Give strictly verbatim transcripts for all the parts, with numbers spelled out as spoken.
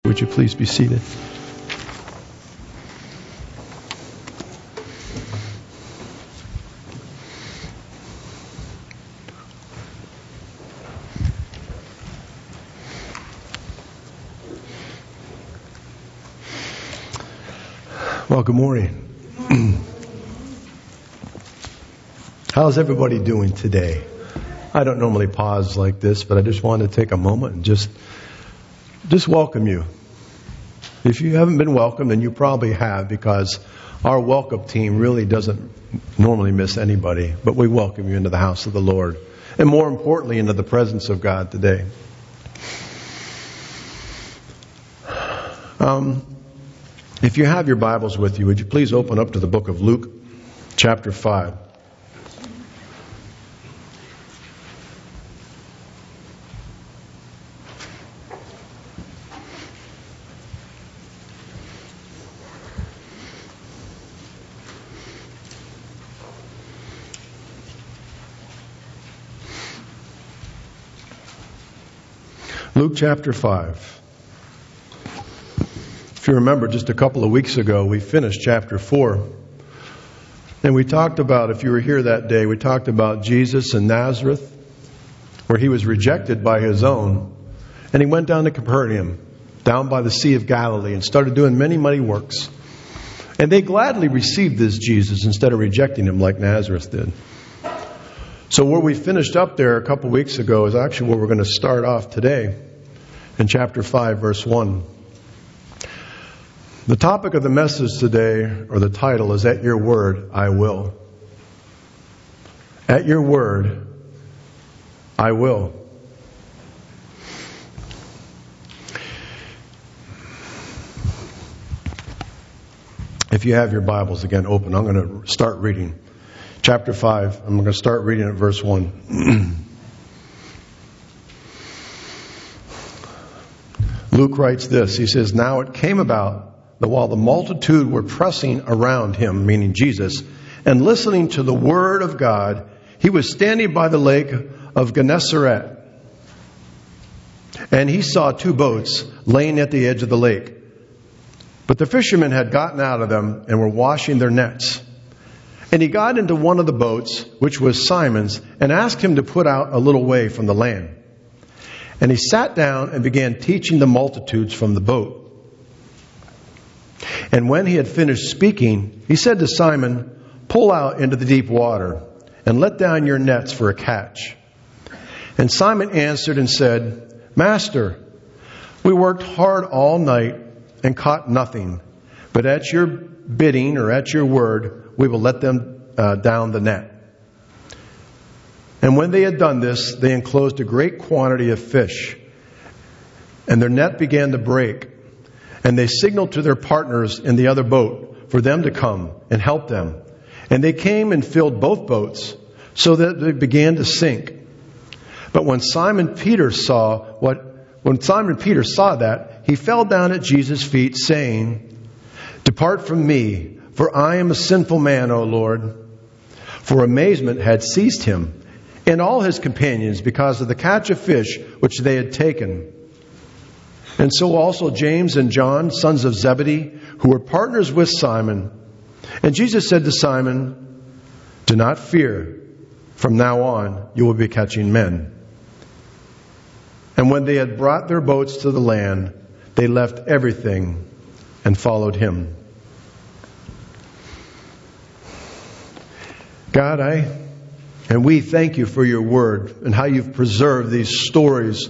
Would you please be seated? Well, good morning. How's everybody doing today? I don't normally pause like this, but I just wanted to take a moment and just just welcome you. If you haven't been welcomed, then you probably have, because our welcome team really doesn't normally miss anybody. But we welcome you into the house of the Lord, and more importantly, into the presence of God today. Um, if you have your Bibles with you, would you please open up to the book of Luke, chapter five. Luke chapter five. If you remember, just a couple of weeks ago, we finished chapter four. And we talked about, if you were here that day, we talked about Jesus in Nazareth, where he was rejected by his own. And he went down to Capernaum, down by the Sea of Galilee, and started doing many, many works. And they gladly received this Jesus instead of rejecting him like Nazareth did. So where we finished up there a couple weeks ago is actually where we're going to start off today, in chapter five, verse one. The topic of the message today, or the title, is At Your Word, I Will. At your word, I will. If you have your Bibles again open, I'm going to start reading. Chapter five, I'm going to start reading at verse one. Luke writes this. He says, "Now it came about that while the multitude were pressing around him," meaning Jesus, "and listening to the word of God, he was standing by the lake of Gennesaret. And he saw two boats laying at the edge of the lake. But the fishermen had gotten out of them and were washing their nets. And he got into one of the boats, which was Simon's, and asked him to put out a little way from the land. And he sat down and began teaching the multitudes from the boat. And when he had finished speaking, he said to Simon, 'Pull out into the deep water and let down your nets for a catch.' And Simon answered and said, 'Master, we worked hard all night and caught nothing. But at your bidding, or at your word, we will let them uh, down the net.' And when they had done this, they enclosed a great quantity of fish. And their net began to break. And they signaled to their partners in the other boat for them to come and help them. And they came and filled both boats, so that they began to sink. But when Simon Peter saw what, when Simon Peter saw that, he fell down at Jesus' feet, saying, 'Depart from me, for I am a sinful man, O Lord.' For amazement had seized him and all his companions because of the catch of fish which they had taken. And so also James and John, sons of Zebedee, who were partners with Simon. And Jesus said to Simon, 'Do not fear. From now on you will be catching men.' And when they had brought their boats to the land, they left everything and followed him." God, I and we thank you for your word and how you've preserved these stories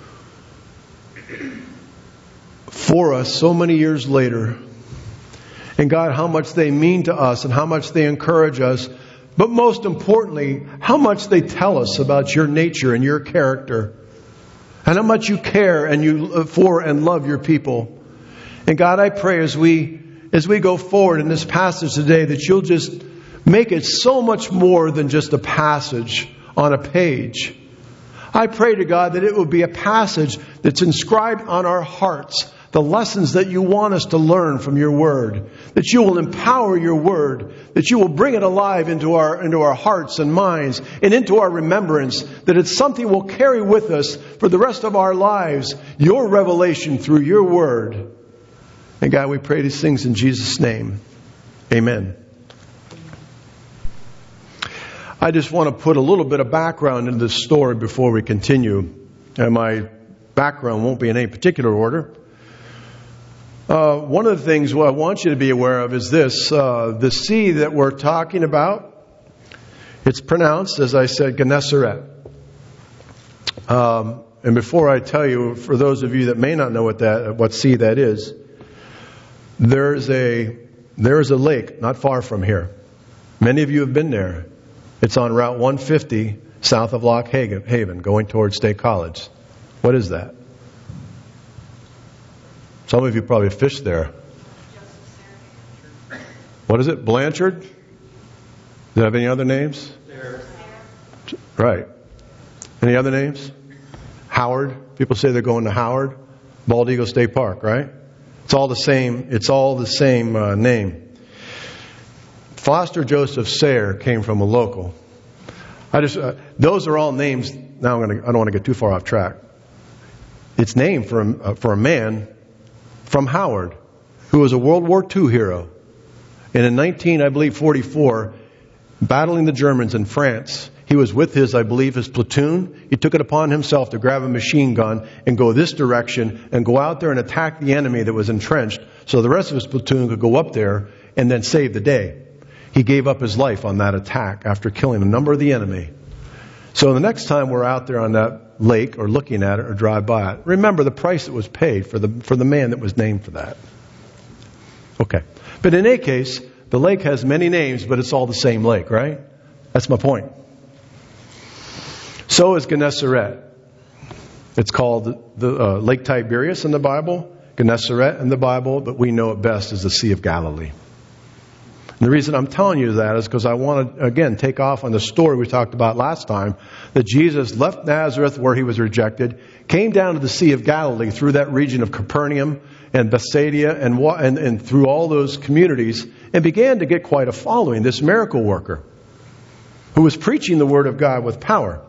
for us so many years later. And God, how much they mean to us and how much they encourage us. But most importantly, how much they tell us about your nature and your character. And how much you care and you for and love your people. And God, I pray as we as we go forward in this passage today that you'll just make it so much more than just a passage on a page. I pray to God that it will be a passage that's inscribed on our hearts, the lessons that you want us to learn from your word, that you will empower your word, that you will bring it alive into our, into our hearts and minds and into our remembrance, that it's something we'll carry with us for the rest of our lives, your revelation through your word. And God, we pray these things in Jesus' name. Amen. I just want to put a little bit of background into this story before we continue. And my background won't be in any particular order. Uh, one of the things what I want you to be aware of is this. Uh, the sea that we're talking about, it's pronounced, as I said, Gennesaret. Um, and before I tell you, for those of you that may not know what that what sea that is, there's a there's a lake not far from here. Many of you have been there. It's on Route one fifty south of Lock Haven, going towards State College. What is that? Some of you probably fished there. What is it? Blanchard? Does it have any other names? Right. Any other names? Howard. People say they're going to Howard. Bald Eagle State Park, right? It's all the same. It's all the same uh, name. Foster Joseph Sayre came from a local. I just uh, those are all names. Now I'm going to. I don't want to get too far off track. It's named for a, uh, for a man from Howard, who was a World War Two hero, and in nineteen, I believe, forty-four, battling the Germans in France. He was with his, I believe, his platoon. He took it upon himself to grab a machine gun and go this direction and go out there and attack the enemy that was entrenched, so the rest of his platoon could go up there and then save the day. He gave up his life on that attack after killing a number of the enemy. So the next time we're out there on that lake or looking at it or drive by it, remember the price that was paid for the for the man that was named for that. Okay. But in any case, the lake has many names, but it's all the same lake, right? That's my point. So is Gennesaret. It's called the uh, Lake Tiberias in the Bible, Gennesaret in the Bible, but we know it best as the Sea of Galilee. And the reason I'm telling you that is because I want to, again, take off on the story we talked about last time, that Jesus left Nazareth where he was rejected, came down to the Sea of Galilee through that region of Capernaum and Bethsaida and, and, and through all those communities, and began to get quite a following, this miracle worker who was preaching the Word of God with power.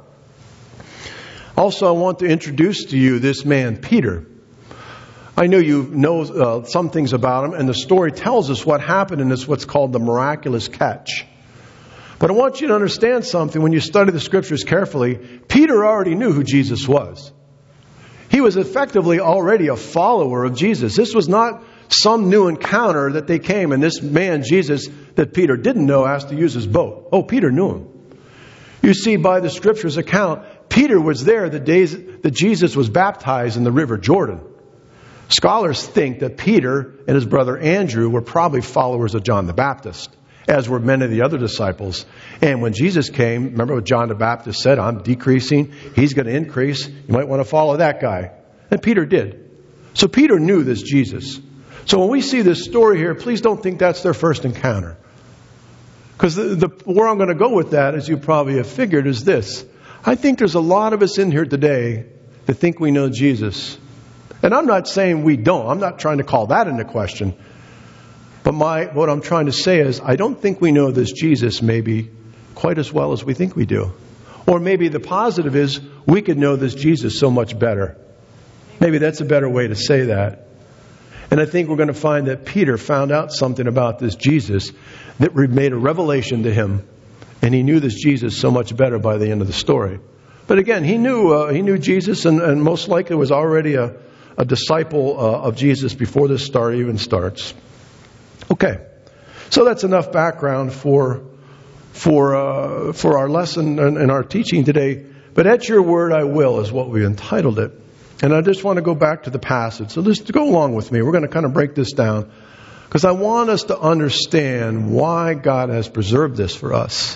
Also, I want to introduce to you this man, Peter. I know you know uh, some things about him, and the story tells us what happened in this, what's called the miraculous catch. But I want you to understand something when you study the Scriptures carefully. Peter already knew who Jesus was. He was effectively already a follower of Jesus. This was not some new encounter that they came, and this man, Jesus, that Peter didn't know, asked to use his boat. Oh, Peter knew him. You see, by the Scriptures account, Peter was there the days that Jesus was baptized in the River Jordan. Scholars think that Peter and his brother Andrew were probably followers of John the Baptist, as were many of the other disciples. And when Jesus came, remember what John the Baptist said, I'm decreasing, he's going to increase. You might want to follow that guy. And Peter did. So Peter knew this Jesus. So when we see this story here, please don't think that's their first encounter. Because the, the, where I'm going to go with that, as you probably have figured, is this. I think there's a lot of us in here today that think we know Jesus. And I'm not saying we don't. I'm not trying to call that into question. But my what I'm trying to say is I don't think we know this Jesus maybe quite as well as we think we do. Or maybe the positive is we could know this Jesus so much better. Maybe that's a better way to say that. And I think we're going to find that Peter found out something about this Jesus that made a revelation to him. And he knew this Jesus so much better by the end of the story. But again, he knew uh, he knew Jesus and, and most likely was already a, a disciple uh, of Jesus before this story even starts. Okay. So that's enough background for for uh, for our lesson and, and our teaching today. But at your word I will is what we entitled it. And I just want to go back to the passage. So just go along with me. We're going to kind of break this down. Because I want us to understand why God has preserved this for us.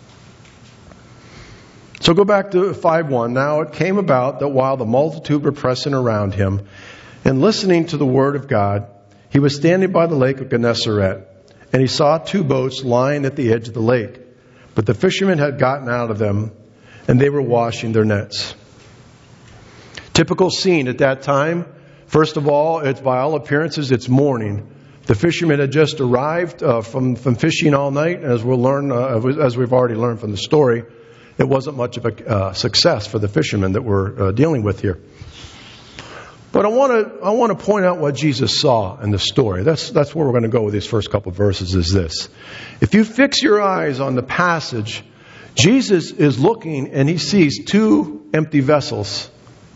So go back to five one. Now it came about that while the multitude were pressing around him and listening to the word of God, he was standing by the lake of Gennesaret, and he saw two boats lying at the edge of the lake. But the fishermen had gotten out of them, and they were washing their nets. Typical scene at that time. First of all, it's by all appearances, it's morning. The fishermen had just arrived uh, from, from fishing all night. As we'll learn, uh, as we've already learned from the story, it wasn't much of a uh, success for the fishermen that we're uh, dealing with here. But I want to I want to point out what Jesus saw in the story. That's that's where we're going to go with these first couple of verses. Is this? If you fix your eyes on the passage, Jesus is looking and he sees two empty vessels.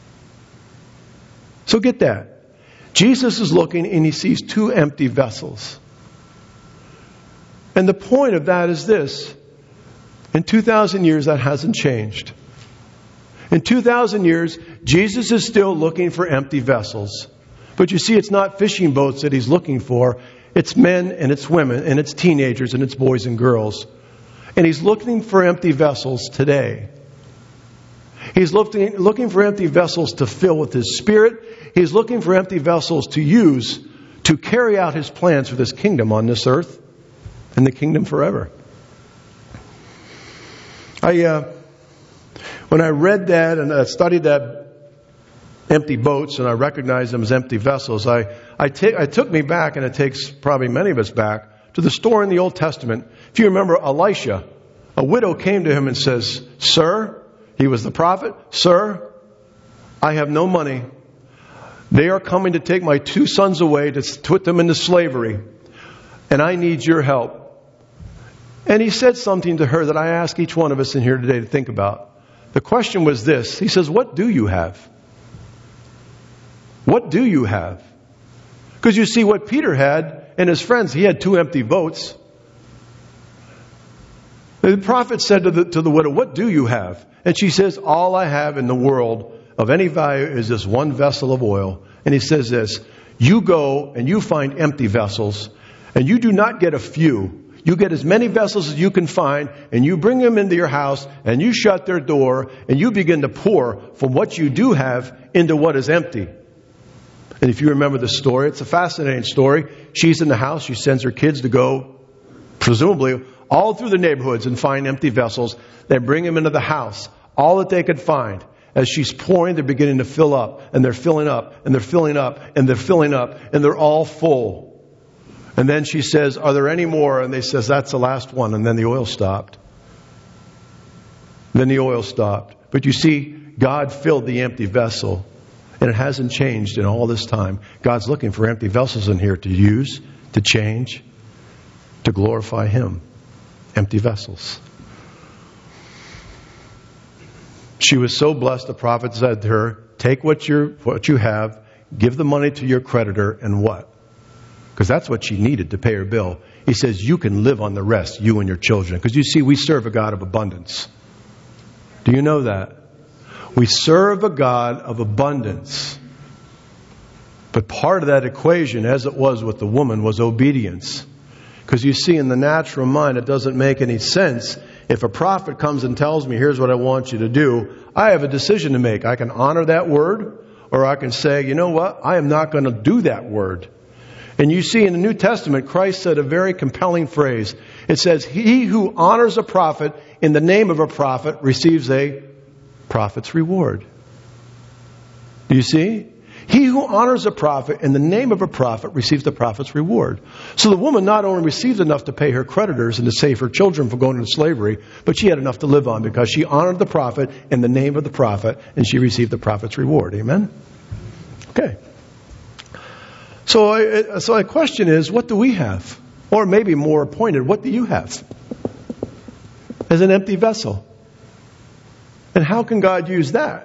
So get that. Jesus is looking and he sees two empty vessels. And the point of that is this. In two thousand years, that hasn't changed. In two thousand years, Jesus is still looking for empty vessels. But you see, it's not fishing boats that he's looking for. It's men and it's women and it's teenagers and it's boys and girls. And he's looking for empty vessels today. He's looking, looking for empty vessels to fill with His Spirit. He's looking for empty vessels to use to carry out His plans for this kingdom on this earth and the kingdom forever. I, uh, when I read that and I studied that empty boats and I recognized them as empty vessels, I, I, ta- I took me back, and it takes probably many of us back, to the story in the Old Testament. If you remember Elisha, a widow came to him and says, "Sir," he was the prophet, "Sir, I have no money. They are coming to take my two sons away to put them into slavery, and I need your help." And he said something to her that I ask each one of us in here today to think about. The question was this. He says, "What do you have? What do you have?" Because you see, what Peter had and his friends, he had two empty boats. The prophet said to the, to the widow, "What do you have?" And she says, "All I have in the world of any value is this one vessel of oil." And he says this, "You go and you find empty vessels, and you do not get a few. You get as many vessels as you can find, and you bring them into your house, and you shut their door, and you begin to pour from what you do have into what is empty." And if you remember the story, it's a fascinating story. She's in the house. She sends her kids to go, presumably, all through the neighborhoods and find empty vessels. They bring them into the house, all that they could find. As she's pouring, they're beginning to fill up, and they're filling up, and they're filling up, and they're filling up, and they're all full. And then she says, "Are there any more?" And they says, "That's the last one." And then the oil stopped. Then the oil stopped. But you see, God filled the empty vessel. And it hasn't changed in all this time. God's looking for empty vessels in here to use, to change, to glorify Him. Empty vessels. She was so blessed, the prophet said to her, "Take what you what you have, give the money to your creditor," and what? Because that's what she needed to pay her bill. He says, "You can live on the rest, you and your children." Because you see, we serve a God of abundance. Do you know that? We serve a God of abundance. But part of that equation, as it was with the woman, was obedience. Because you see, in the natural mind, it doesn't make any sense. If a prophet comes and tells me, "Here's what I want you to do," I have a decision to make. I can honor that word, or I can say, "You know what? I am not going to do that word." And you see, in the New Testament, Christ said a very compelling phrase. It says, "He who honors a prophet in the name of a prophet receives a prophet's reward." Do you see? He who honors a prophet in the name of a prophet receives the prophet's reward. So the woman not only received enough to pay her creditors and to save her children from going into slavery, but she had enough to live on because she honored the prophet in the name of the prophet, and she received the prophet's reward. Amen? Okay. So, I, so the question is, what do we have? Or maybe more pointed, what do you have as an empty vessel? And how can God use that?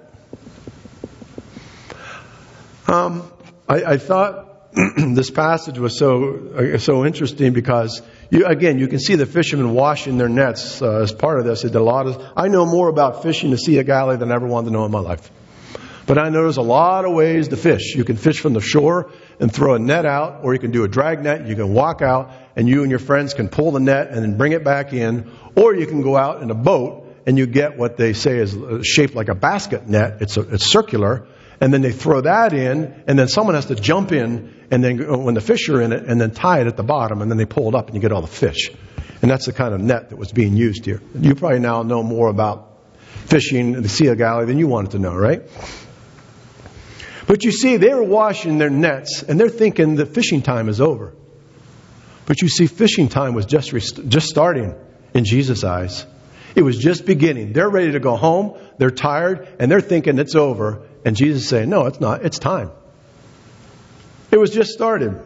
Um, I, I thought this passage was so uh, so interesting because, you, again, you can see the fishermen washing their nets uh, as part of this. They did a lot of. I know more about fishing the Sea of Galilee than I ever wanted to know in my life. But I know there's a lot of ways to fish. You can fish from the shore and throw a net out, or you can do a drag net. You can walk out, and you and your friends can pull the net and then bring it back in. Or you can go out in a boat, and you get what they say is shaped like a basket net. It's a, it's circular. And then they throw that in, and then someone has to jump in, and then when the fish are in it, and then tie it at the bottom, and then they pull it up, and you get all the fish. And that's the kind of net that was being used here. You probably now know more about fishing in the Sea of Galilee than you wanted to know, right? But you see, they were washing their nets, and they're thinking that fishing time is over. But you see, fishing time was just just starting in Jesus' eyes. It was just beginning. They're ready to go home. They're tired, and they're thinking it's over. And Jesus is saying, no, it's not. It's time. It was just started.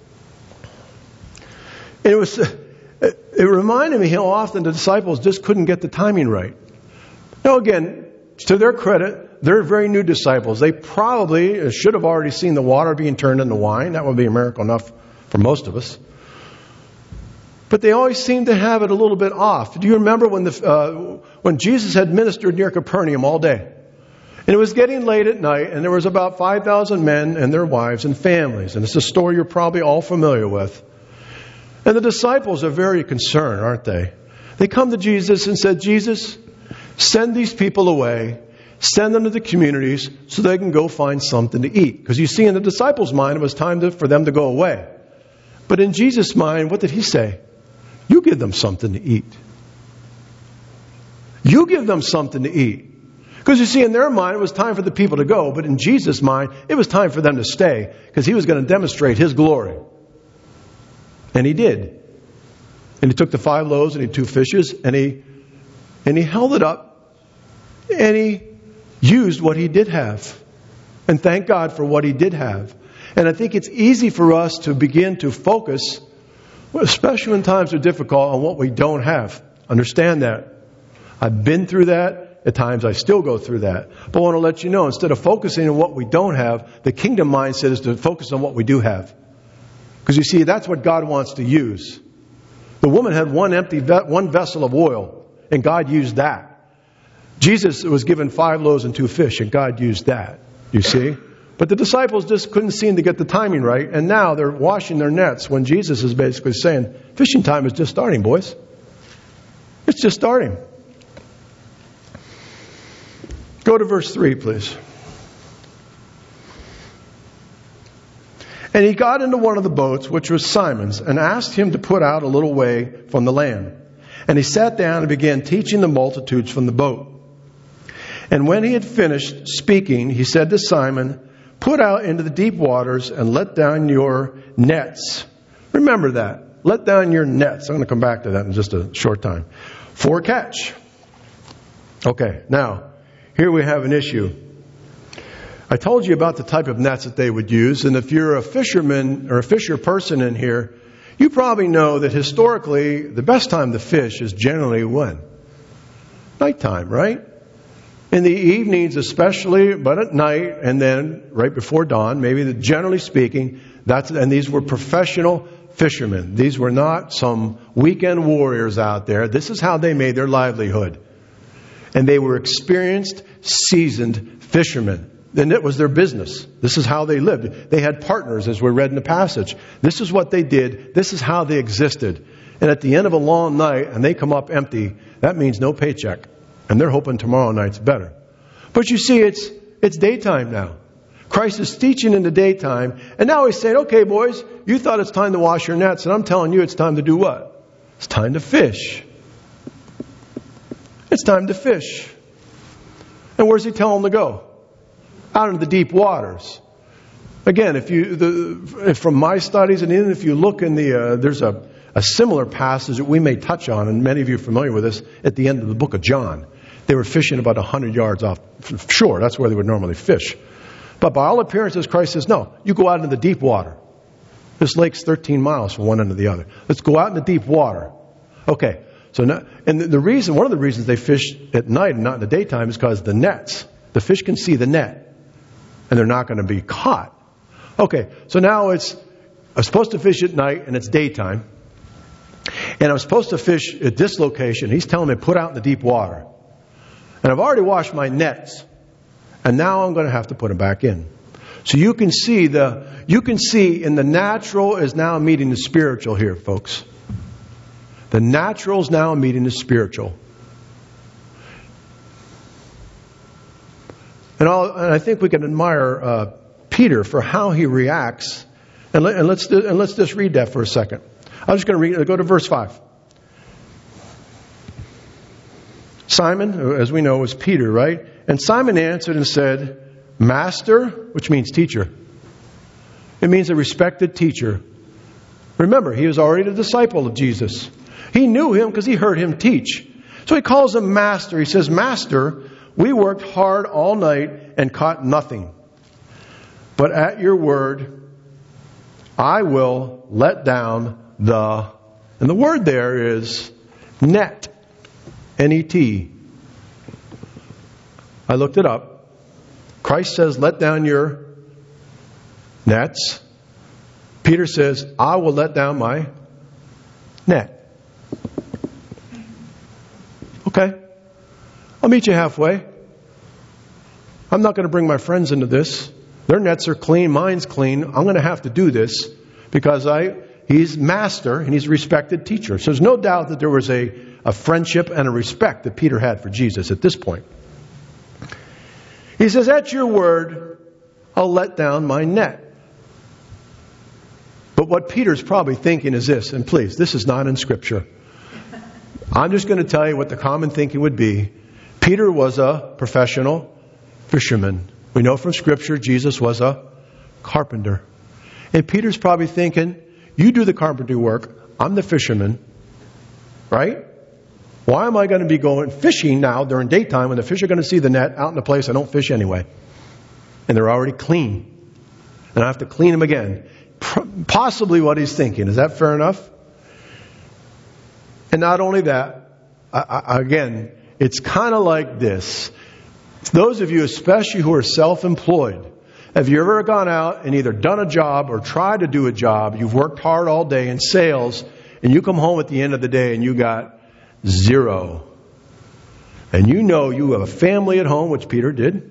It was. It reminded me how often the disciples just couldn't get the timing right. Now, again, to their credit, they're very new disciples. They probably should have already seen the water being turned into wine. That would be a miracle enough for most of us. But they always seemed to have it a little bit off. Do you remember when the uh, when Jesus had ministered near Capernaum all day? And it was getting late at night, and there was about five thousand men and their wives and families. And it's a story you're probably all familiar with. And the disciples are very concerned, aren't they? They come to Jesus and said, Jesus, send these people away. Send them to the communities so they can go find something to eat. Because you see, in the disciples' mind, it was time to, for them to go away. But in Jesus' mind, what did he say? You give them something to eat. You give them something to eat. Because you see, in their mind, it was time for the people to go. But in Jesus' mind, it was time for them to stay. Because he was going to demonstrate his glory. And he did. And he took the five loaves and he two fishes. And he, and he held it up. And he used what he did have. And thank God for what he did have. And I think it's easy for us to begin to focus, especially when times are difficult, on what we don't have. Understand that. I've been through that. At times I still go through that. But I want to let you know, instead of focusing on what we don't have, the kingdom mindset is to focus on what we do have. Because you see, that's what God wants to use. The woman had one empty, one vessel of oil, and God used that. Jesus was given five loaves and two fish, and God used that. You see? But the disciples just couldn't seem to get the timing right, and now they're washing their nets when Jesus is basically saying, fishing time is just starting, boys. It's just starting. Go to verse three, please. And he got into one of the boats, which was Simon's, and asked him to put out a little way from the land. And he sat down and began teaching the multitudes from the boat. And when he had finished speaking, he said to Simon, put out into the deep waters and let down your nets. Remember that. Let down your nets. I'm going to come back to that in just a short time. For a catch. Okay, now, here we have an issue. I told you about the type of nets that they would use, and if you're a fisherman or a fisher person in here, you probably know that historically the best time to fish is generally when? Nighttime, right? In the evenings especially, but at night and then right before dawn, maybe the, generally speaking, that's and these were professional fishermen. These were not some weekend warriors out there. This is how they made their livelihood. And they were experienced, seasoned fishermen. And it was their business. This is how they lived. They had partners, as we read in the passage. This is what they did. This is how they existed. And at the end of a long night, and they come up empty, that means no paycheck. And they're hoping tomorrow night's better. But you see, it's it's daytime now. Christ is teaching in the daytime. And now he's saying, okay, boys, you thought it's time to wash your nets. And I'm telling you, it's time to do what? It's time to fish. It's time to fish. And where's he telling them to go? Out into the deep waters. Again, if you, the, from my studies, and even if you look in the, uh, there's a, a similar passage that we may touch on, and many of you are familiar with this, at the end of the book of John. They were fishing about one hundred yards off shore. That's where they would normally fish. But by all appearances, Christ says, no, you go out into the deep water. This lake's thirteen miles from one end to the other. Let's go out in the deep water. Okay. So, now, and the, the reason, one of the reasons they fish at night and not in the daytime is because the nets, the fish can see the net. And they're not going to be caught. Okay, so now it's, I'm supposed to fish at night and it's daytime. And I'm supposed to fish at this location. He's telling me put out in the deep water. And I've already washed my nets. And now I'm going to have to put them back in. So you can see the, you can see in the natural is now meeting the spiritual here, folks. The natural is now meeting the spiritual. And, I'll, and I think we can admire uh, Peter for how he reacts. And, let, and, let's, and let's just read that for a second. I'm just going to read, go to verse five. Simon, as we know, was Peter, right? And Simon answered and said, master, which means teacher. It means a respected teacher. Remember, he was already a disciple of Jesus. He knew him because he heard him teach. So he calls him master. He says, Master, we worked hard all night and caught nothing. But at your word, I will let down the, and the word there is net, N E T. I looked it up. Christ says, let down your nets. Peter says, I will let down my net. Okay. I'll meet you halfway. I'm not going to bring my friends into this. Their nets are clean. Mine's clean. I'm going to have to do this because I, he's master and he's a respected teacher. So there's no doubt that there was a, a friendship and a respect that Peter had for Jesus at this point. He says, at your word, I'll let down my net. But what Peter's probably thinking is this, and please, this is not in Scripture. I'm just going to tell you what the common thinking would be. Peter was a professional fisherman. We know from Scripture Jesus was a carpenter. And Peter's probably thinking, you do the carpentry work, I'm the fisherman. Right? Why am I going to be going fishing now during daytime when the fish are going to see the net out in the place I don't fish anyway? And they're already clean. And I have to clean them again. Possibly what he's thinking. Is that fair enough? And not only that, I, I, again, it's kind of like this. Those of you, especially who are self-employed, have you ever gone out and either done a job or tried to do a job, you've worked hard all day in sales, and you come home at the end of the day and you got zero. And you know you have a family at home, which Peter did.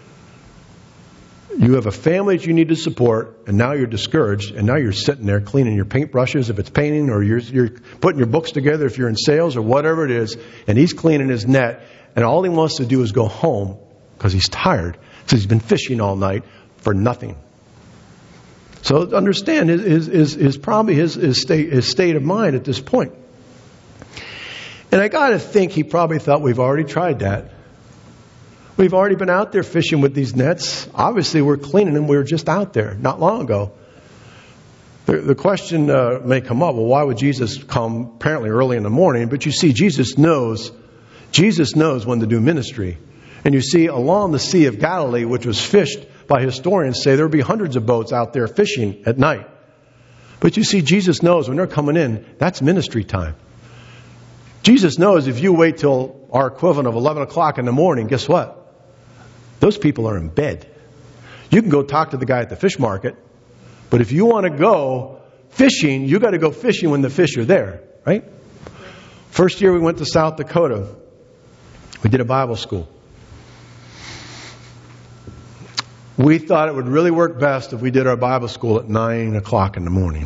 You have a family that you need to support, and now you're discouraged, and now you're sitting there cleaning your paintbrushes if it's painting, or you're, you're putting your books together if you're in sales, or whatever it is, and he's cleaning his net, and all he wants to do is go home because he's tired. So he's been fishing all night for nothing. So understand is is is, is probably his, his state his state of mind at this point. And I got to think he probably thought we've already tried that. We've already been out there fishing with these nets. Obviously, we're cleaning them. We were just out there not long ago. The, the question uh, may come up, well, why would Jesus come apparently early in the morning? But you see, Jesus knows, Jesus knows when to do ministry. And you see, along the Sea of Galilee, which was fished by historians, say there would be hundreds of boats out there fishing at night. But you see, Jesus knows when they're coming in, that's ministry time. Jesus knows if you wait till our equivalent of eleven o'clock in the morning, guess what? Those people are in bed. You can go talk to the guy at the fish market, but if you want to go fishing, you got to go fishing when the fish are there, right? First year we went to South Dakota. We did a Bible school. We thought it would really work best if we did our Bible school at nine o'clock in the morning.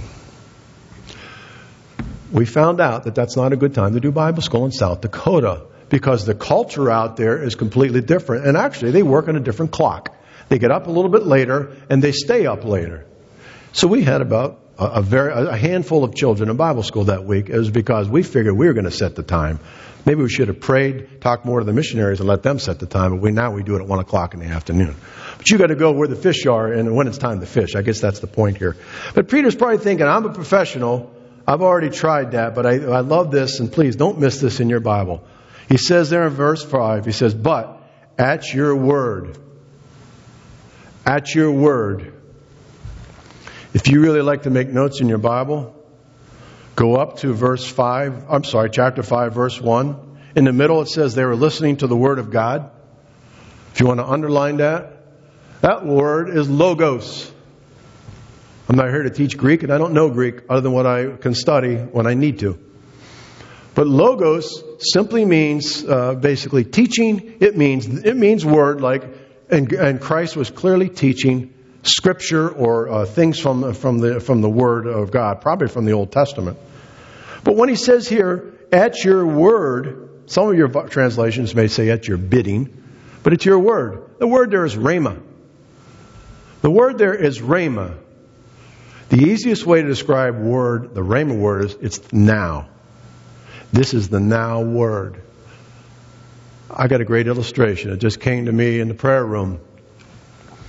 We found out that that's not a good time to do Bible school in South Dakota because the culture out there is completely different. And actually, they work on a different clock. They get up a little bit later and they stay up later. So we had about a, a very a handful of children in Bible school that week. It was because we figured we were going to set the time. Maybe we should have prayed, talked more to the missionaries and let them set the time. But we now we do it at one o'clock in the afternoon. But you got to go where the fish are and when it's time to fish. I guess that's the point here. But Peter's probably thinking, I'm a professional. I've already tried that, but I, I love this, and please don't miss this in your Bible. He says there in verse five, he says, but at your word, at your word. If you really like to make notes in your Bible, go up to verse five, I'm sorry, chapter five, verse one. In the middle it says they were listening to the word of God. If you want to underline that, that word is logos. I'm not here to teach Greek, and I don't know Greek other than what I can study when I need to. But logos simply means uh, basically teaching. It means it means word, like, and, and Christ was clearly teaching Scripture or uh, things from from the from the Word of God, probably from the Old Testament. But when he says here, "At your word," some of your translations may say "at your bidding," but it's your word. The word there is rhema. The word there is rhema. The easiest way to describe word, the rhema word, is it's now. This is the now word. I got a great illustration. It just came to me in the prayer room.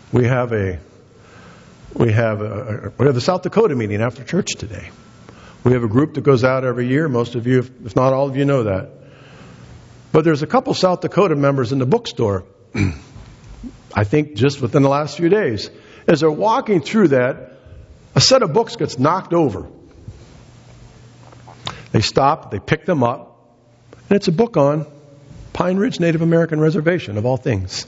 we have a we have a, we have the South Dakota meeting after church today. We have a group that goes out every year. Most of you, if not all of you, know that. But there's a couple South Dakota members in the bookstore, I think just within the last few days. As they're walking through that, a set of books gets knocked over. They stop, they pick them up, and it's a book on Pine Ridge Native American Reservation, of all things.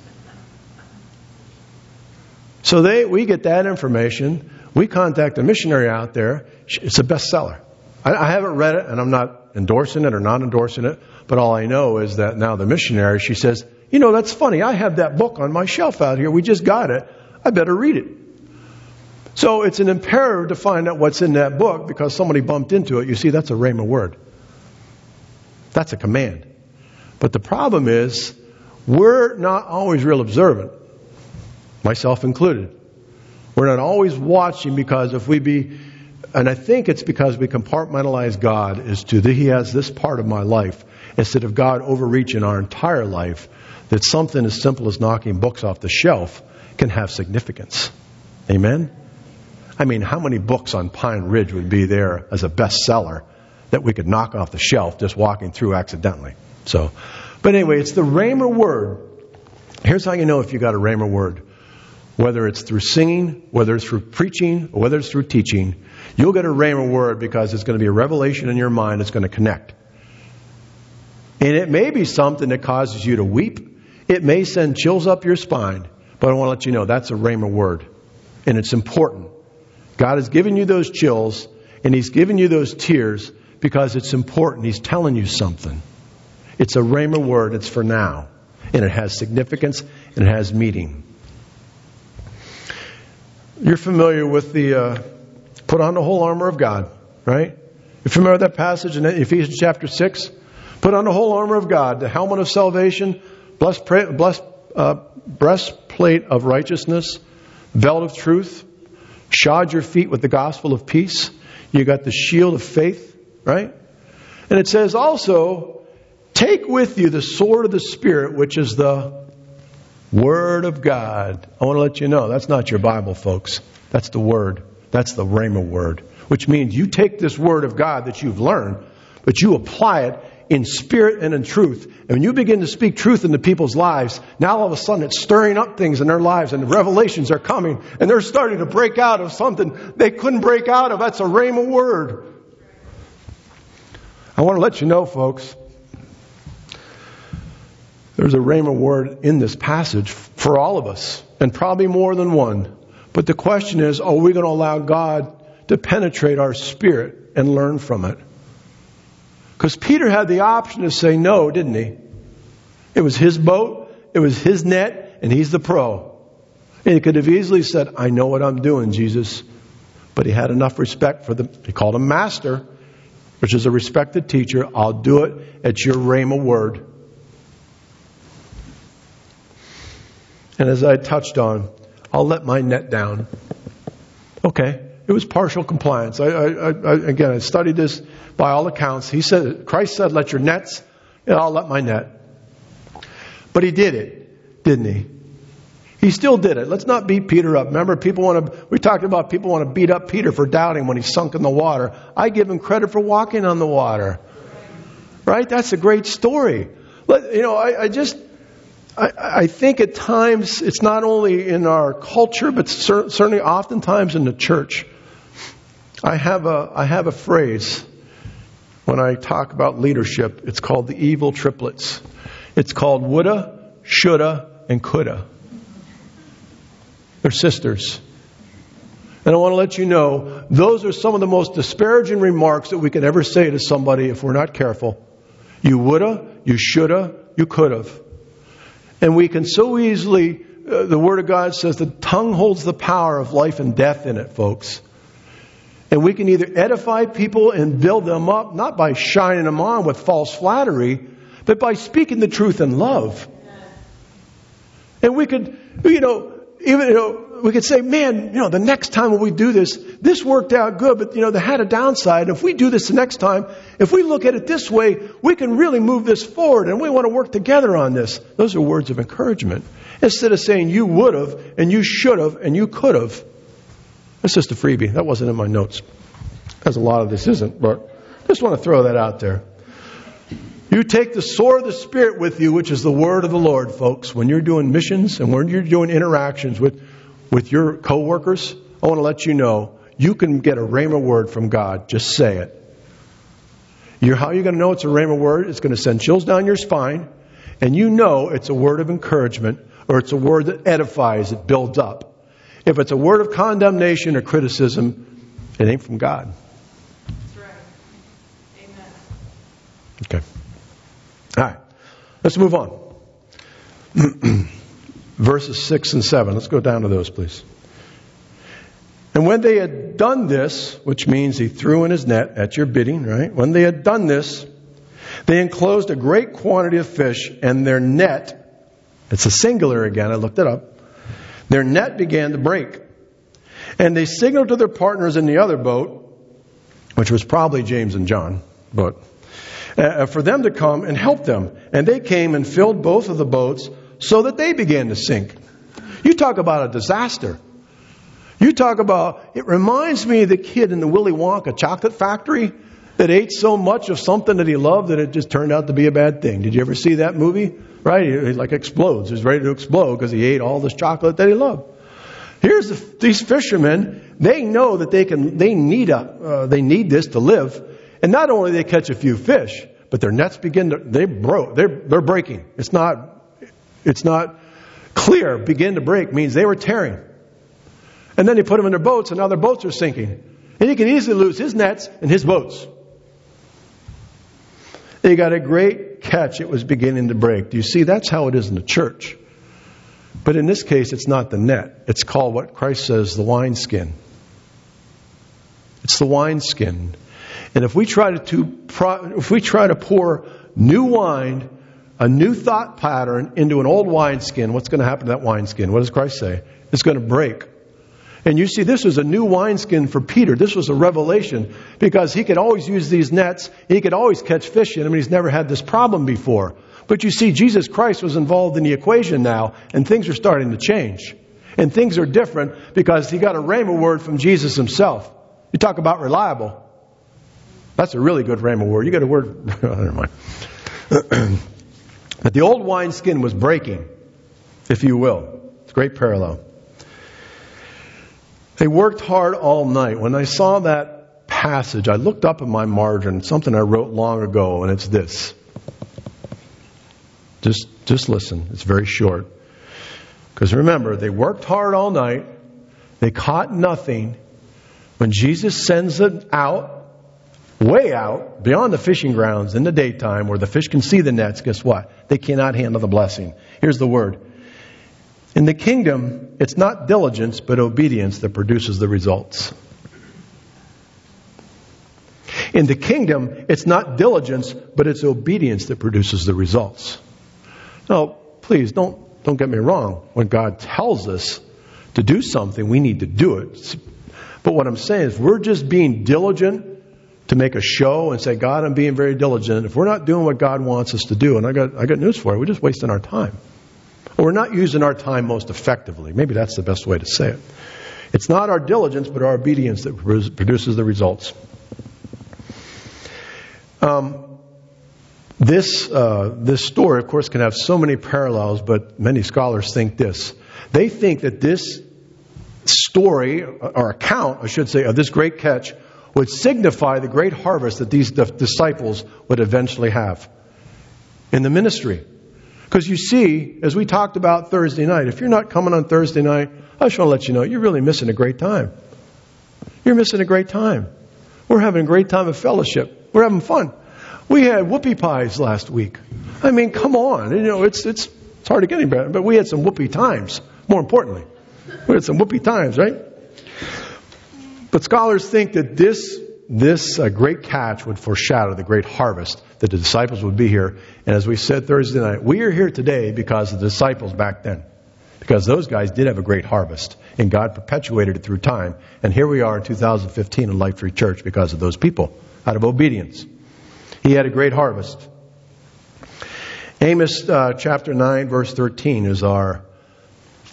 So they, we get that information. We contact a missionary out there. It's a bestseller. I, I haven't read it, and I'm not endorsing it or not endorsing it, but all I know is that now the missionary, she says, you know, that's funny. I have that book on my shelf out here. We just got it. I better read it. So it's an imperative to find out what's in that book because somebody bumped into it. You see, that's a rhema word. That's a command. But the problem is, we're not always real observant, myself included. We're not always watching because if we be, and I think it's because we compartmentalize God as to that He has this part of my life instead of God overreaching our entire life, that something as simple as knocking books off the shelf can have significance. Amen? I mean, how many books on Pine Ridge would be there as a bestseller that we could knock off the shelf just walking through accidentally? So, but anyway, it's the rhema word. Here's how you know if you got a rhema word. Whether it's through singing, whether it's through preaching, or whether it's through teaching, you'll get a rhema word because it's going to be a revelation in your mind that's going to connect. And it may be something that causes you to weep. It may send chills up your spine. But I want to let you know that's a rhema word. And it's important. God has given you those chills and He's given you those tears because it's important. He's telling you something. It's a rhema word. It's for now. And it has significance and it has meaning. You're familiar with the uh, put on the whole armor of God, right? You're familiar with that passage in Ephesians chapter six? Put on the whole armor of God, the helmet of salvation, blessed, blessed uh, breastplate of righteousness, belt of truth, shod your feet with the gospel of peace. You got the shield of faith, right? And it says also, take with you the sword of the Spirit, which is the Word of God. I want to let you know, that's not your Bible, folks. That's the Word. That's the Rhema word. Which means you take this Word of God that you've learned, but you apply it in spirit and in truth. And when you begin to speak truth into people's lives, now all of a sudden it's stirring up things in their lives and the revelations are coming and they're starting to break out of something they couldn't break out of. That's a rhema word. I want to let you know, folks, there's a rhema word in this passage for all of us, and probably more than one. But the question is, are we going to allow God to penetrate our spirit and learn from it? Because Peter had the option to say no, didn't he? It was his boat, it was his net, and he's the pro. And he could have easily said, I know what I'm doing, Jesus. But he had enough respect for the, he called him master, which is a respected teacher. I'll do it at your rhema word. And as I touched on, I'll let my net down. Okay. It was partial compliance. I, I, I, again, I studied this by all accounts. He said, Christ said, let your nets, and I'll let my net. But he did it, didn't he? He still did it. Let's not beat Peter up. Remember, people want to, we talked about people want to beat up Peter for doubting when he sunk in the water. I give him credit for walking on the water. Right? That's a great story. Let, you know, I, I just, I, I think at times it's not only in our culture, but cer- certainly oftentimes in the church. I have a, I have a phrase when I talk about leadership. It's called the evil triplets. It's called woulda, shoulda, and coulda. They're sisters. And I want to let you know, those are some of the most disparaging remarks that we can ever say to somebody if we're not careful. You woulda, you shoulda, you could've. And we can so easily, uh, the Word of God says the tongue holds the power of life and death in it, folks. And we can either edify people and build them up, not by shining them on with false flattery, but by speaking the truth in love. And we could, you know, even, you know, we could say, man, you know, the next time when we do this, this worked out good, but, you know, they had a downside. If we do this the next time, if we look at it this way, we can really move this forward, and we want to work together on this. Those are words of encouragement. Instead of saying you would have, and you should have, and you could have. That's just a freebie. That wasn't in my notes. As a lot of this isn't, but I just want to throw that out there. You take the sword of the Spirit with you, which is the word of the Lord, folks. When you're doing missions and when you're doing interactions with, with your coworkers, I want to let you know, you can get a rhema word from God. Just say it. You're, how are you going to know it's a rhema word? It's going to send chills down your spine, and you know it's a word of encouragement, or it's a word that edifies, it builds up. If it's a word of condemnation or criticism, it ain't from God. That's right. Amen. Okay. All right. Let's move on. Verses six and seven. Let's go down to those, please. And when they had done this, which means he threw in his net at your bidding, right? When they had done this, they enclosed a great quantity of fish, and their net, it's a singular again, I looked it up, their net began to break. And they signaled to their partners in the other boat, which was probably James and John, but uh, for them to come and help them. And they came and filled both of the boats so that they began to sink. You talk about a disaster. You talk about, it reminds me of the kid in the Willy Wonka chocolate factory that ate so much of something that he loved that it just turned out to be a bad thing. Did you ever see that movie? Right? He, he like explodes. He's ready to explode because he ate all this chocolate that he loved. Here's the, these fishermen. They know that they can. They need a. Uh, they need this to live. And not only do they catch a few fish, but their nets begin to. They broke. They're they're breaking. It's not. It's not clear. Begin to break means they were tearing. And then he put them in their boats, and now their boats are sinking. And he can easily lose his nets and his boats. They got a great catch. It was beginning to break. Do you see? That's how it is in the church. But in this case, it's not the net. It's called what Christ says, the wineskin. It's the wineskin. And if we try to, to if we try to pour new wine, a new thought pattern into an old wineskin, what's going to happen to that wineskin? What does Christ say? It's going to break. And you see, this was a new wineskin for Peter. This was a revelation because he could always use these nets. He could always catch fish in them. He's never had this problem before. But you see, Jesus Christ was involved in the equation now, and things are starting to change. And things are different because he got a rhema word from Jesus himself. You talk about reliable. That's a really good rhema word. You got a word. Never mind. But the old wineskin was breaking, if you will. It's a great parallel. They worked hard all night. When I saw that passage, I looked up in my margin, something I wrote long ago, and it's this. Just, just listen. It's very short. Because remember, they worked hard all night. They caught nothing. When Jesus sends it out, way out, beyond the fishing grounds in the daytime where the fish can see the nets, guess what? They cannot handle the blessing. Here's the word. In the kingdom, it's not diligence, but obedience that produces the results. In the kingdom, it's not diligence, but it's obedience that produces the results. Now, please, don't, don't get me wrong. When God tells us to do something, we need to do it. But what I'm saying is, we're just being diligent to make a show and say, God, I'm being very diligent. If we're not doing what God wants us to do, and I got, I got news for you, we're just wasting our time. Or we're not using our time most effectively. Maybe that's the best way to say it. It's not our diligence, but our obedience that produces the results. Um, this uh, this story, of course, can have so many parallels, but many scholars think this. They think that this story, or account, I should say, of this great catch would signify the great harvest that these disciples would eventually have in the ministry. Because you see, as we talked about Thursday night, if you're not coming on Thursday night, I just want to let you know, you're really missing a great time. You're missing a great time. We're having a great time of fellowship. We're having fun. We had whoopie pies last week. I mean, come on. You know, it's it's it's hard to get any better, but we had some whoopie times, more importantly. We had some whoopie times, right? But scholars think that this This uh, great catch would foreshadow the great harvest that the disciples would be here. And as we said Thursday night, we are here today because of the disciples back then. Because those guys did have a great harvest. And God perpetuated it through time. And here we are in two thousand fifteen in Life Tree Church because of those people. Out of obedience. He had a great harvest. Amos uh, chapter nine verse thirteen is our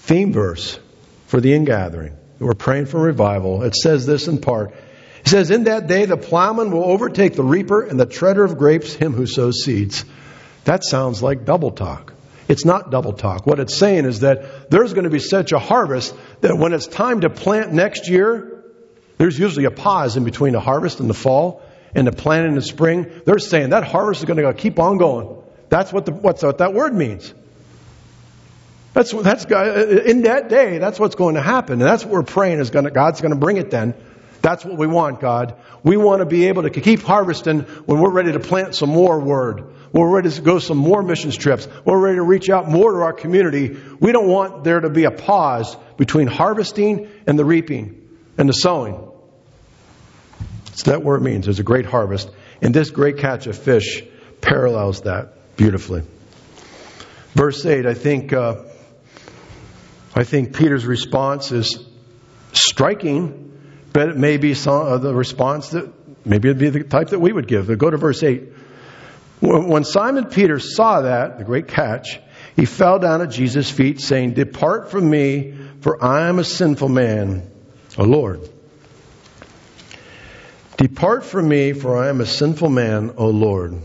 theme verse for the ingathering. We're praying for revival. It says this in part. It says, in that day the plowman will overtake the reaper and the treader of grapes, him who sows seeds. That sounds like double talk. It's not double talk. What it's saying is that there's going to be such a harvest that when it's time to plant next year, there's usually a pause in between the harvest in the fall and the planting in the spring. They're saying that harvest is going to keep on going. That's what the, what's what that word means. That's that's in that day. That's what's going to happen, and that's what we're praying is going to. God's going to bring it then. That's what we want, God. We want to be able to keep harvesting when we're ready to plant some more word. We're ready to go some more missions trips. We're ready to reach out more to our community. We don't want there to be a pause between harvesting and the reaping and the sowing. It's that word means. There's a great harvest. And this great catch of fish parallels that beautifully. Verse eight, I think, uh, I think Peter's response is striking. But it may be some of the response that maybe it'd be the type that we would give. But go to verse eight. When Simon Peter saw that, the great catch, he fell down at Jesus' feet, saying, "Depart from me, for I am a sinful man, O Lord. Depart from me, for I am a sinful man, O Lord."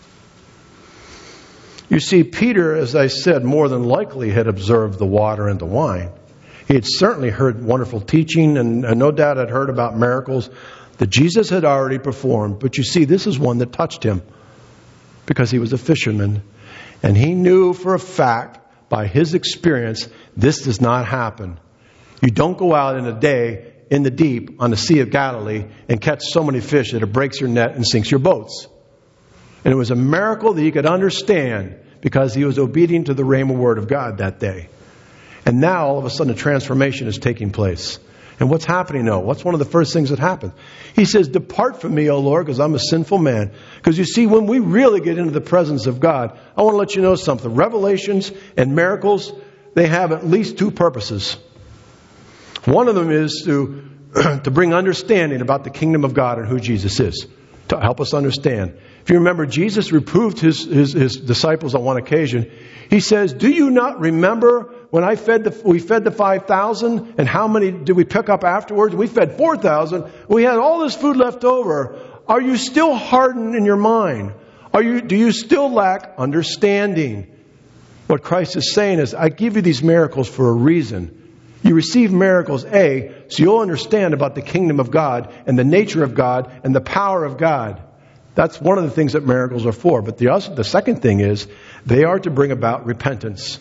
You see, Peter, as I said, more than likely had observed the water and the wine. He had certainly heard wonderful teaching, and, and no doubt had heard about miracles that Jesus had already performed. But you see, this is one that touched him because he was a fisherman. And he knew for a fact, by his experience, this does not happen. You don't go out in a day in the deep on the Sea of Galilee and catch so many fish that it breaks your net and sinks your boats. And it was a miracle that he could understand because he was obedient to the rhema word of God that day. And now, all of a sudden, a transformation is taking place. And what's happening now? What's one of the first things that happens? He says, "Depart from me, O Lord, because I'm a sinful man." Because you see, when we really get into the presence of God, I want to let you know something. Revelations and miracles, they have at least two purposes. One of them is to, to bring understanding about the kingdom of God and who Jesus is. To help us understand. If you remember, Jesus reproved his, his, his disciples on one occasion. He says, "Do you not remember when I fed the, we fed the five thousand, and how many did we pick up afterwards? We fed four thousand. We had all this food left over. Are you still hardened in your mind? Are you, do you still lack understanding?" What Christ is saying is, I give you these miracles for a reason. You receive miracles, A, so you'll understand about the kingdom of God and the nature of God and the power of God. That's one of the things that miracles are for. But the, the second thing is, they are to bring about repentance.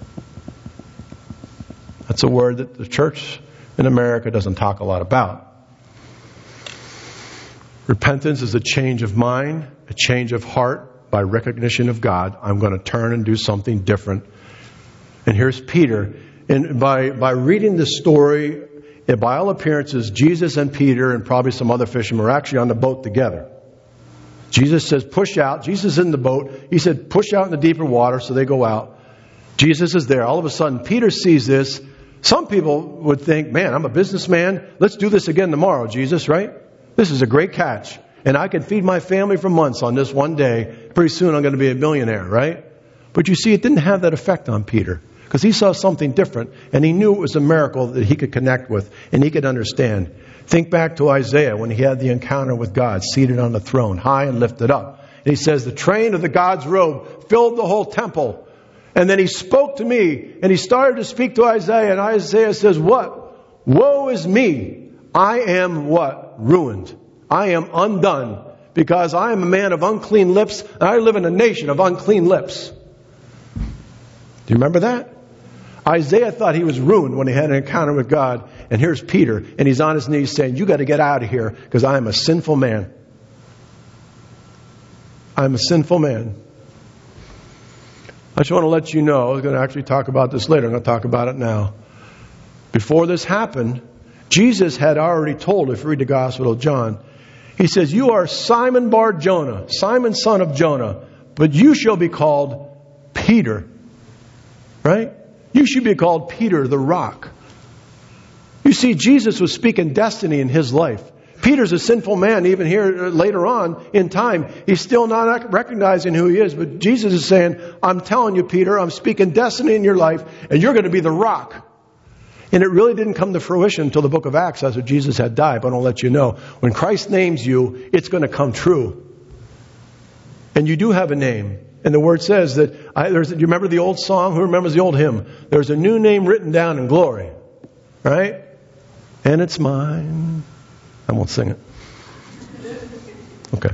That's a word that the church in America doesn't talk a lot about. Repentance is a change of mind, a change of heart by recognition of God. I'm going to turn and do something different. And here's Peter. And by, by reading this story, and by all appearances, Jesus and Peter and probably some other fishermen were actually on the boat together. Jesus says, push out. Jesus is in the boat. He said, push out in the deeper water, so they go out. Jesus is there. All of a sudden, Peter sees this. Some people would think, man, I'm a businessman. Let's do this again tomorrow, Jesus, right? This is a great catch. And I can feed my family for months on this one day. Pretty soon I'm going to be a millionaire, right? But you see, it didn't have that effect on Peter. Because he saw something different, and he knew it was a miracle that he could connect with, and he could understand. Think back to Isaiah when he had the encounter with God, seated on the throne, high and lifted up. And he says, the train of the God's robe filled the whole temple. And then he spoke to me, and he started to speak to Isaiah, and Isaiah says, what? Woe is me. I am what? Ruined. I am undone, because I am a man of unclean lips, and I live in a nation of unclean lips. Do you remember that? Isaiah thought he was ruined when he had an encounter with God. And here's Peter, and he's on his knees saying, you got to get out of here because I am a sinful man. I'm a sinful man. I just want to let you know, I'm going to actually talk about this later. I'm going to talk about it now. Before this happened, Jesus had already told, if you read the Gospel of John, he says, you are Simon Bar-Jonah, Simon son of Jonah, but you shall be called Peter. Right? You should be called Peter the Rock. You see, Jesus was speaking destiny in his life. Peter Peter's a sinful man. Even here later on in time, he's still not recognizing who he is. But Jesus is saying, I'm telling you, Peter, I'm speaking destiny in your life, and you're going to be the rock. And it really didn't come to fruition until the book of Acts after Jesus had died. But I'll let you know, when Christ names you, it's going to come true. And you do have a name. And the word says that, I, there's, do you remember the old song? Who remembers the old hymn? There's a new name written down in glory. Right? And it's mine. I won't sing it. Okay.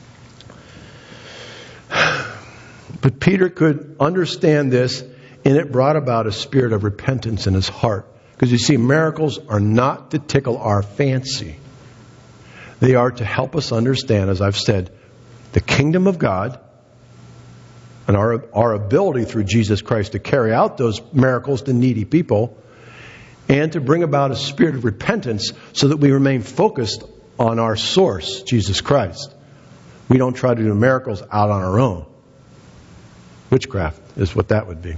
But Peter could understand this, and it brought about a spirit of repentance in his heart. Because you see, miracles are not to tickle our fancy. They are to help us understand, as I've said, the kingdom of God and our, our ability through Jesus Christ to carry out those miracles to needy people, and to bring about a spirit of repentance so that we remain focused on our source, Jesus Christ. We don't try to do miracles out on our own. Witchcraft is what that would be.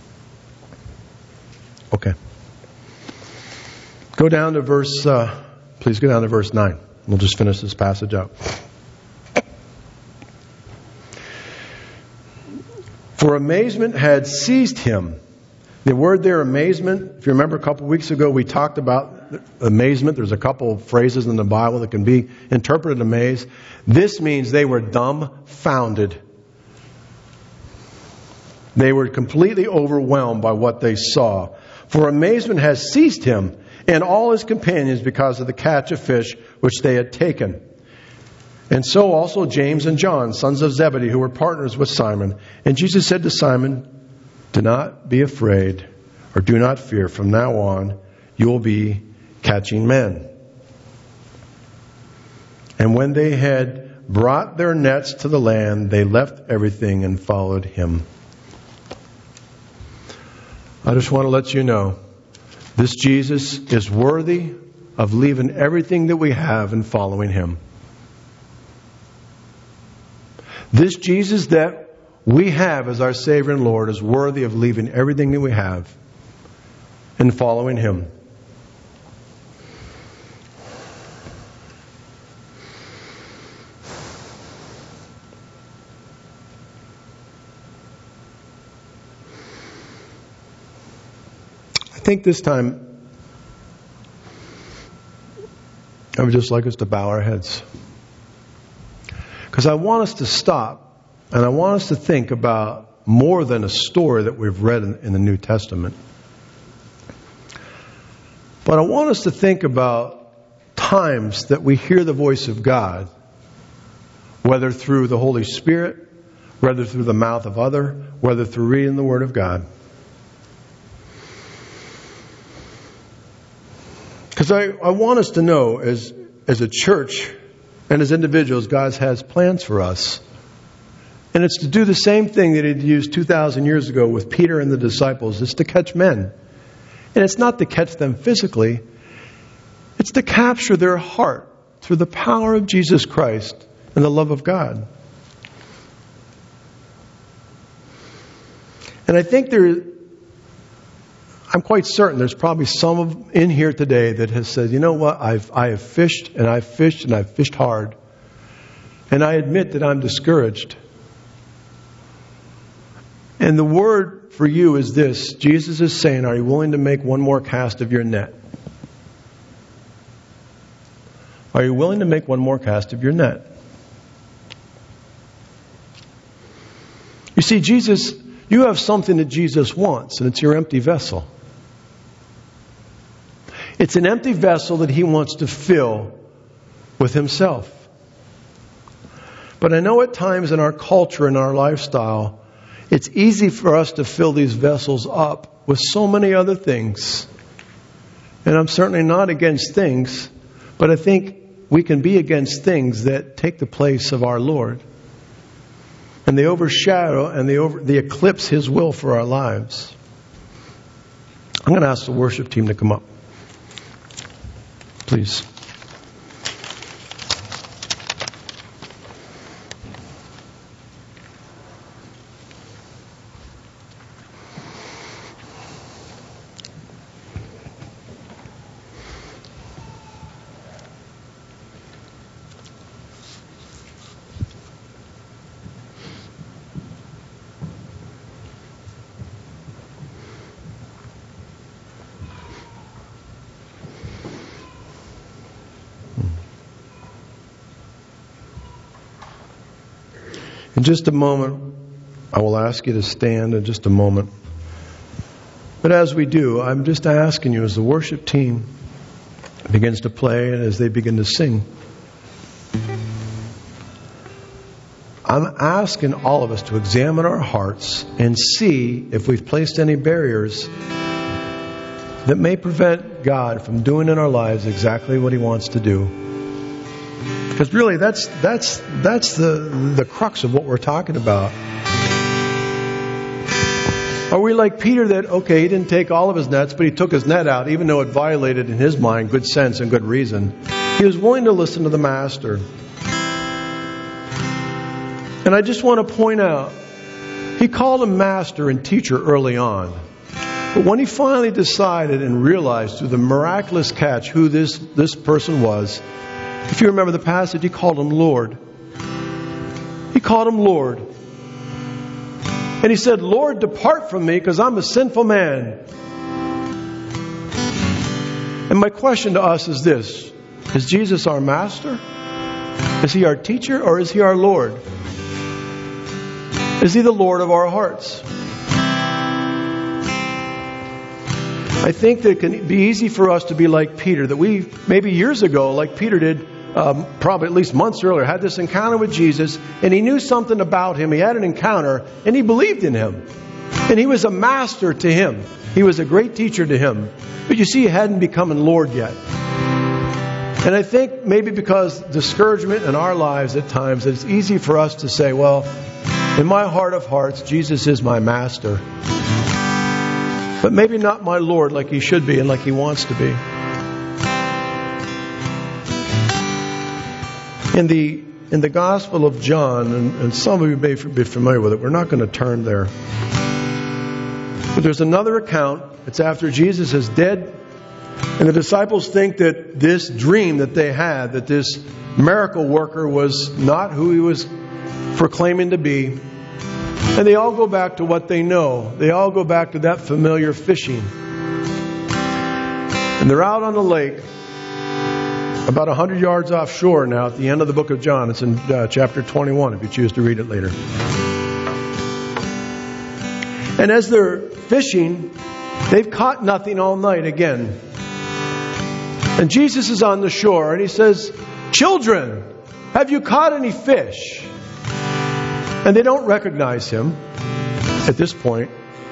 Okay. Go down to verse, uh, please go down to verse nine. We'll just finish this passage out. For amazement had seized him. The word there, amazement, if you remember a couple of weeks ago, we talked about amazement. There's a couple of phrases in the Bible that can be interpreted amazed. This means they were dumbfounded. They were completely overwhelmed by what they saw. For amazement has seized him and all his companions because of the catch of fish which they had taken. And so also James and John, sons of Zebedee, who were partners with Simon. And Jesus said to Simon, do not be afraid, or do not fear. From now on, you will be catching men. And when they had brought their nets to the land, they left everything and followed him. I just want to let you know, this Jesus is worthy of leaving everything that we have and following him. This Jesus that we have as our Savior and Lord is worthy of leaving everything that we have and following him. I think this time I would just like us to bow our heads. Because I want us to stop and I want us to think about more than a story that we've read in, in the New Testament. But I want us to think about times that we hear the voice of God, whether through the Holy Spirit, whether through the mouth of other, whether through reading the Word of God. Because I, I want us to know, as, as a church and as individuals, God has plans for us. And it's to do the same thing that He used two thousand years ago with Peter and the disciples. It's to catch men. And it's not to catch them physically. It's to capture their heart through the power of Jesus Christ and the love of God. And I think there, I'm quite certain there's probably some in here today that has said, you know what, I've, I have fished and I've fished and I've fished hard. And I admit that I'm discouraged. And the word for you is this. Jesus is saying, are you willing to make one more cast of your net? Are you willing to make one more cast of your net? You see, Jesus, you have something that Jesus wants, and it's your empty vessel. It's an empty vessel that He wants to fill with Himself. But I know at times in our culture and our lifestyle, it's easy for us to fill these vessels up with so many other things. And I'm certainly not against things, but I think we can be against things that take the place of our Lord. And they overshadow and they over they eclipse His will for our lives. I'm going to ask the worship team to come up. Please. In just a moment, I will ask you to stand in just a moment. But as we do, I'm just asking you, as the worship team begins to play and as they begin to sing, I'm asking all of us to examine our hearts and see if we've placed any barriers that may prevent God from doing in our lives exactly what He wants to do. Because really, that's that's that's the the crux of what we're talking about. Are we like Peter that, okay, he didn't take all of his nets, but he took his net out, even though it violated in his mind good sense and good reason. He was willing to listen to the Master. And I just want to point out, he called him Master and Teacher early on. But when he finally decided and realized through the miraculous catch who this, this person was, if you remember the passage, he called him Lord. He called him Lord. And he said, Lord, depart from me because I'm a sinful man. And my question to us is this: is Jesus our Master? Is He our teacher, or is He our Lord? Is He the Lord of our hearts? I think that it can be easy for us to be like Peter, that we maybe years ago, like Peter did, um, probably at least months earlier, had this encounter with Jesus, and he knew something about Him. He had an encounter, and he believed in Him. And He was a master to him. He was a great teacher to him. But you see, he hadn't become Lord yet. And I think maybe because discouragement in our lives at times, it's easy for us to say, well, in my heart of hearts, Jesus is my master. But maybe not my Lord like He should be and like He wants to be. In the in the Gospel of John, and, and some of you may be familiar with it, we're not going to turn there. But there's another account. It's after Jesus is dead. And the disciples think that this dream that they had, that this miracle worker was not who He was proclaiming to be. And they all go back to what they know. They all go back to that familiar fishing. And they're out on the lake, about one hundred yards offshore now at the end of the book of John. It's in uh, chapter twenty-one if you choose to read it later. And as they're fishing, they've caught nothing all night again. And Jesus is on the shore and He says, "Children, have you caught any fish?" And they don't recognize Him at this point.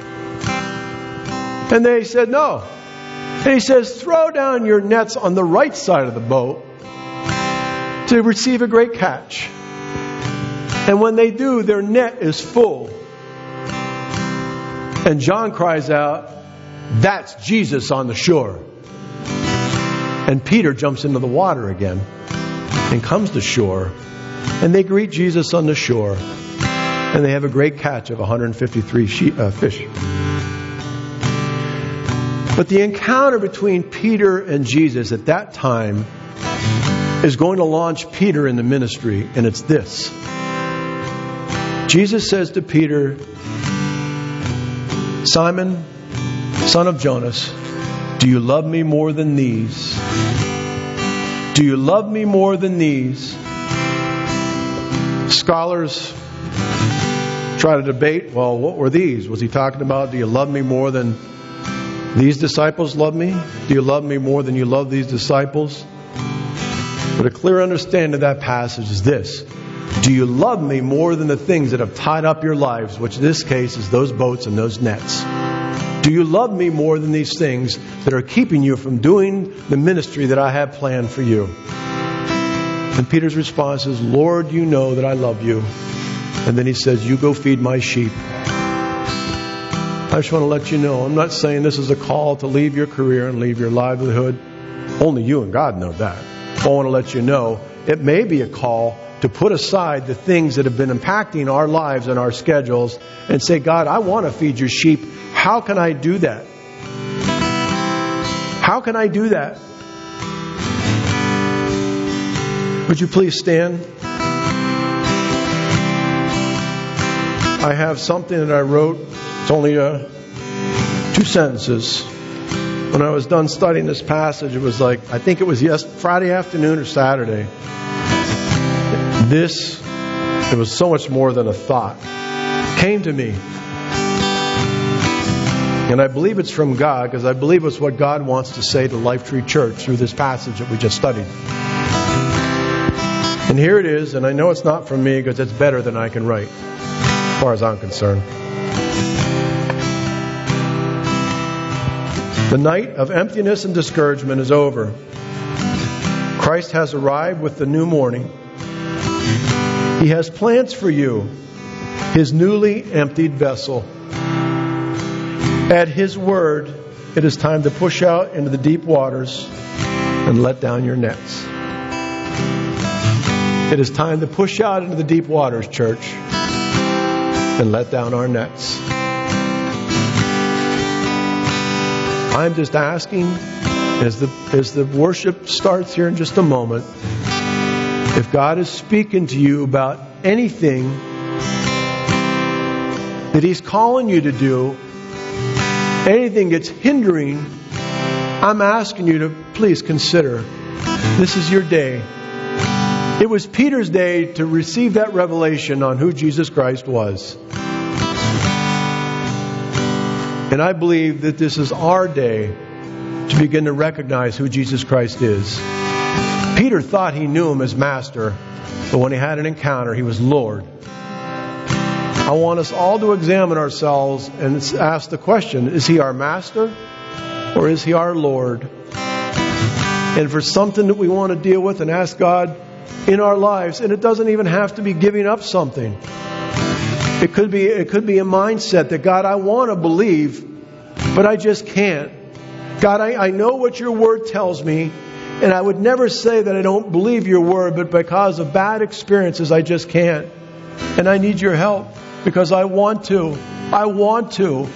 And they said, "No." And He says, "Throw down your nets on the right side of the boat to receive a great catch." And when they do, their net is full. And John cries out, "That's Jesus on the shore." And Peter jumps into the water again and comes to shore. And they greet Jesus on the shore. And they have a great catch of one hundred fifty-three she- uh, fish. But the encounter between Peter and Jesus at that time is going to launch Peter in the ministry. And it's this. Jesus says to Peter, "Simon, son of Jonas, do you love me more than these? Do you love me more than these?" Scholars try to debate, well, what were these? Was He talking about, do you love me more than these disciples love me? Do you love me more than you love these disciples? But a clear understanding of that passage is this. Do you love me more than the things that have tied up your lives, which in this case is those boats and those nets? Do you love me more than these things that are keeping you from doing the ministry that I have planned for you? And Peter's response is, "Lord, you know that I love you." And then he says, "You go feed my sheep." I just want to let you know, I'm not saying this is a call to leave your career and leave your livelihood. Only you and God know that. I want to let you know, it may be a call to put aside the things that have been impacting our lives and our schedules and say, "God, I want to feed your sheep. How can I do that? How can I do that?" Would you please stand? I have something that I wrote. It's only uh, two sentences. When I was done studying this passage, it was like, I think it was yes, Friday afternoon or Saturday. This It was so much more than a thought. Came to me. And I believe it's from God, because I believe it's what God wants to say to Life Tree Church through this passage that we just studied. And here it is, and I know it's not from me because it's better than I can write, as far as I'm concerned. The night of emptiness and discouragement is over. Christ has arrived with the new morning. He has plans for you, His newly emptied vessel. At His word, it is time to push out into the deep waters and let down your nets. It is time to push out into the deep waters, church, and let down our nets. I'm just asking, as the, as the worship starts here in just a moment, if God is speaking to you about anything that He's calling you to do, anything that's hindering, I'm asking you to please consider. This is your day. It was Peter's day to receive that revelation on who Jesus Christ was. And I believe that this is our day to begin to recognize who Jesus Christ is. Peter thought he knew Him as Master, but when he had an encounter, He was Lord. I want us all to examine ourselves and ask the question, is He our Master or is He our Lord? And for something that we want to deal with and ask God in our lives, and it doesn't even have to be giving up something. It could be, it could be a mindset that, God, I want to believe, but I just can't. God, I, I know what Your Word tells me, and I would never say that I don't believe Your Word, but because of bad experiences, I just can't. And I need Your help. Because I want to. I want to.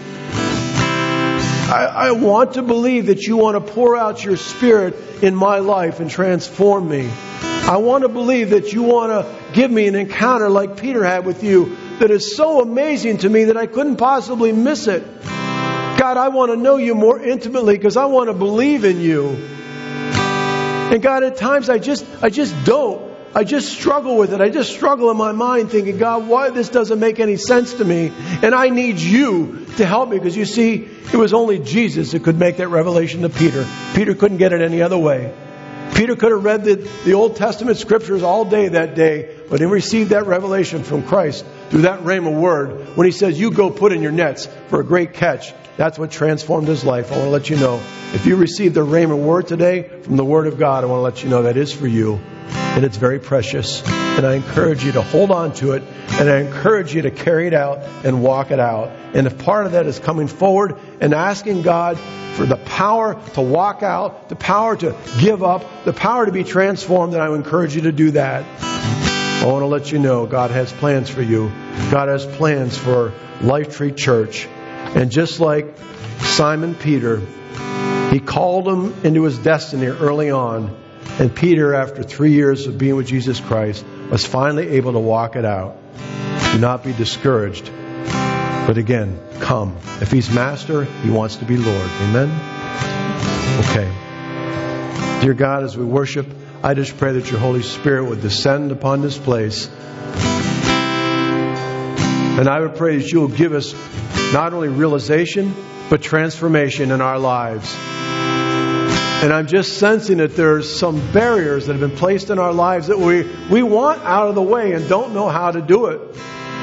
I, I want to believe that You want to pour out Your Spirit in my life and transform me. I want to believe that You want to give me an encounter like Peter had with You that is so amazing to me that I couldn't possibly miss it. God, I want to know You more intimately because I want to believe in You. And God, at times I just, I just don't. I just struggle with it. I just struggle in my mind thinking, God, why this doesn't make any sense to me? And I need You to help me because you see, it was only Jesus that could make that revelation to Peter. Peter couldn't get it any other way. Peter could have read the, the Old Testament scriptures all day that day, but he received that revelation from Christ through that rhema word when He says, you go put in your nets for a great catch. That's what transformed his life. I want to let you know, if you received the rhema word today from the Word of God, I want to let you know that is for you. And it's very precious. And I encourage you to hold on to it. And I encourage you to carry it out and walk it out. And if part of that is coming forward and asking God for the power to walk out, the power to give up, the power to be transformed, then I would encourage you to do that. I want to let you know God has plans for you. God has plans for Life Tree Church. And just like Simon Peter, He called him into his destiny early on. And Peter, after three years of being with Jesus Christ, was finally able to walk it out. Do not be discouraged. But again, come. If He's Master, He wants to be Lord. Amen? Okay. Dear God, as we worship, I just pray that Your Holy Spirit would descend upon this place. And I would pray that You will give us not only realization, but transformation in our lives. And I'm just sensing that there's some barriers that have been placed in our lives that we, we want out of the way and don't know how to do it.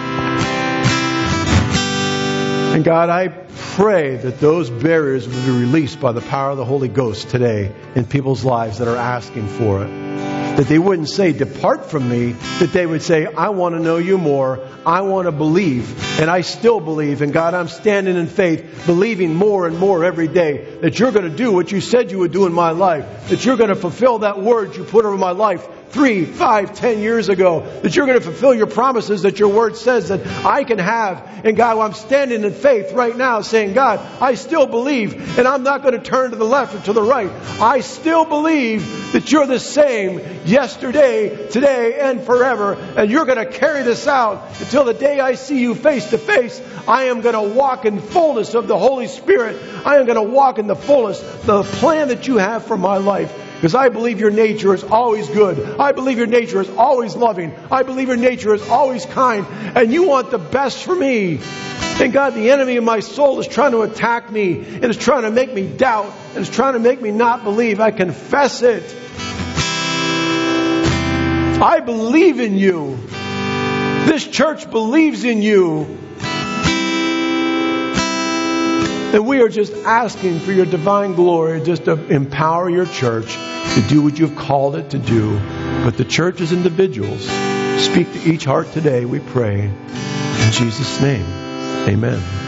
And God, I pray that those barriers will be released by the power of the Holy Ghost today in people's lives that are asking for it. That they wouldn't say, depart from me. That they would say, I want to know You more. I want to believe. And I still believe. And God, I'm standing in faith, believing more and more every day that You're going to do what You said You would do in my life. That You're going to fulfill that word You put over my life three, five, ten years ago. That You're going to fulfill Your promises that Your word says that I can have. And God, I'm standing in faith right now saying, God, I still believe. And I'm not going to turn to the left or to the right. I still believe that You're the same yesterday, today, and forever. And You're going to carry this out until the day I see You face to face. I am going to walk in fullness of the Holy Spirit. I am going to walk in the fullness, the plan that You have for my life. Because I believe your nature is always good. I believe your nature is always loving. I believe your nature is always kind. And you want the best for me. And God, the enemy of my soul is trying to attack me. And is trying to make me doubt. And is trying to make me not believe. I confess it. I believe in you. This church believes in you. And we are just asking for your divine glory just to empower your church to do what you've called it to do. But the church as individuals, speak to each heart today, we pray. In Jesus' name, amen.